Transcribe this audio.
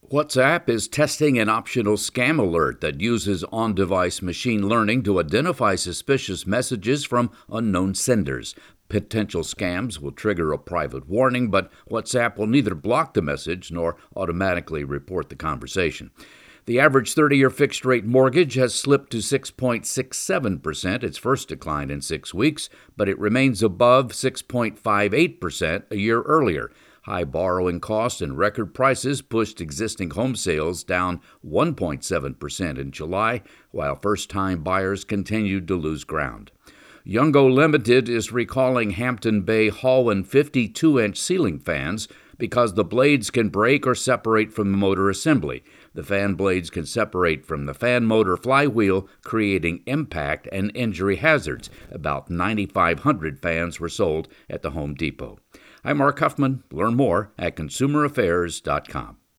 WhatsApp is testing an optional scam alert that uses on-device machine learning to identify suspicious messages from unknown senders. Potential scams will trigger a private warning, but WhatsApp will neither block the message nor automatically report the conversation. The average 30-year fixed-rate mortgage has slipped to 6.67%, its first decline in 6 weeks, but it remains above 6.58% a year earlier. High borrowing costs and record prices pushed existing home sales down 1.7% in July, while first-time buyers continued to lose ground. Youngo Limited is recalling Hampton Bay Holwyn 52-inch ceiling fans because the blades can break or separate from the motor assembly. The fan blades can separate from the fan motor flywheel, creating impact and injury hazards. About 9,500 fans were sold at the Home Depot. I'm Mark Huffman. Learn more at ConsumerAffairs.com.